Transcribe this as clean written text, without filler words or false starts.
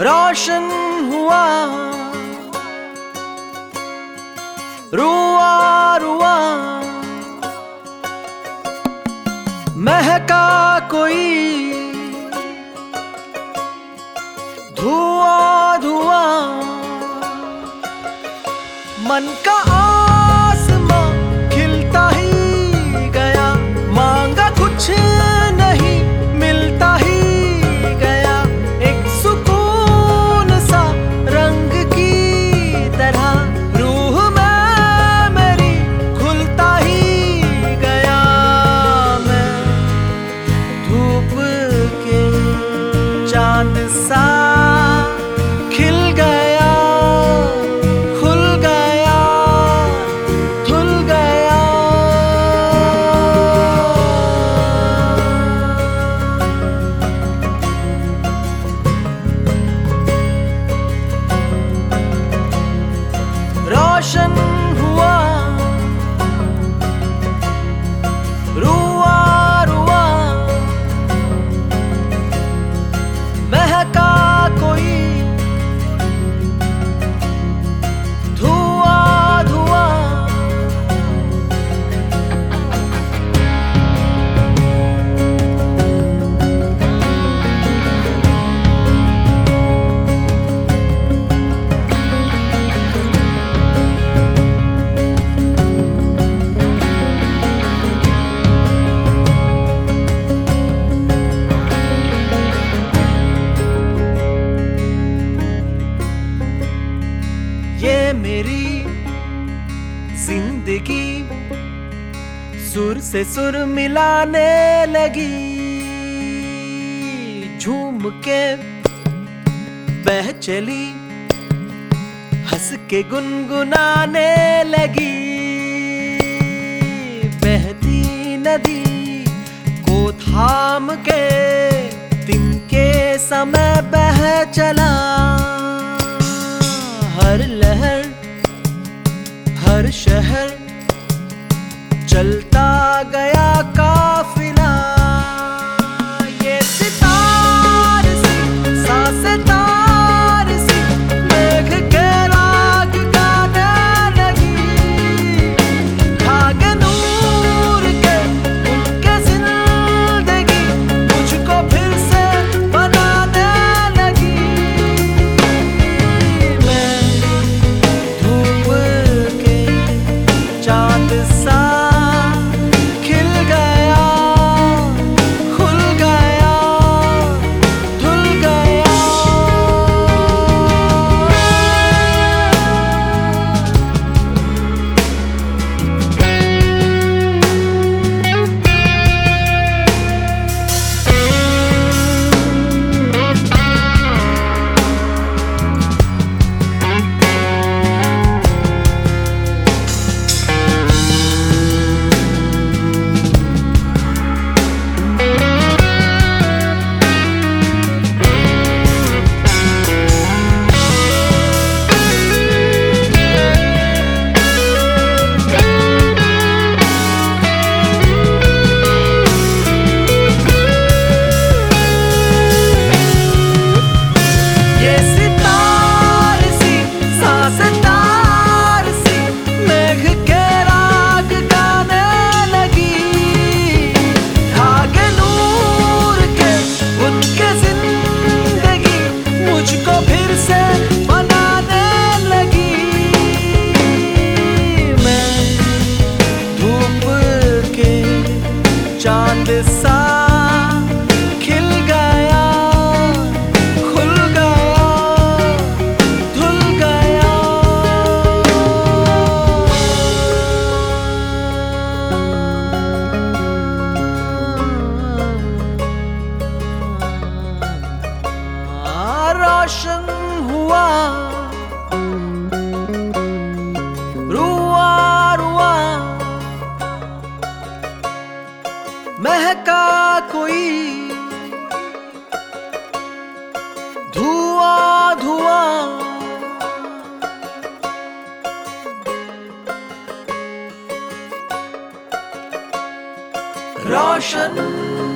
रोशन हुआ रुआ रुआ, महका कोई धुआं धुआं, मन का आसमां खिलता ही गया, मांगा कुछ नहीं मिलता ही गया, एक सुकून सा रंग की तरह रूह में मेरी खुलता ही गया। मैं धूप के चांद सा खिल गया, खुल गया, धुल गया। रोशन हुआ रुआ रुआ, महका कोई धुआं धुआं। ये मेरी जिंदगी सुर से सुर मिलाने लगी, झूम के बह चली, हंस के गुनगुनाने लगी। बहती नदी को थाम के दिन के समय बह चला, हर लहर हर शहर चलता गया काफिला। ये सितार सी सांसें तार सी मेघ के राग गाने लगी, खागे नूर के उनके जिंदगी मुझको फिर से बनाने लगी। मैं धूप के चांद सा खिल गया, खुल गया, धुल गया। ये सितार सी सांसें तार सी मेघ के राग गाने लगी, धागे नूर के उनके जिंदगी मुझको फिर से बनाने लगी। मैं धूप के चांद सा खिल गया, खुल गया, धुल गया। रोशन हुआ रुआ रुआ, महका कोई धुआं धुआं। रोशन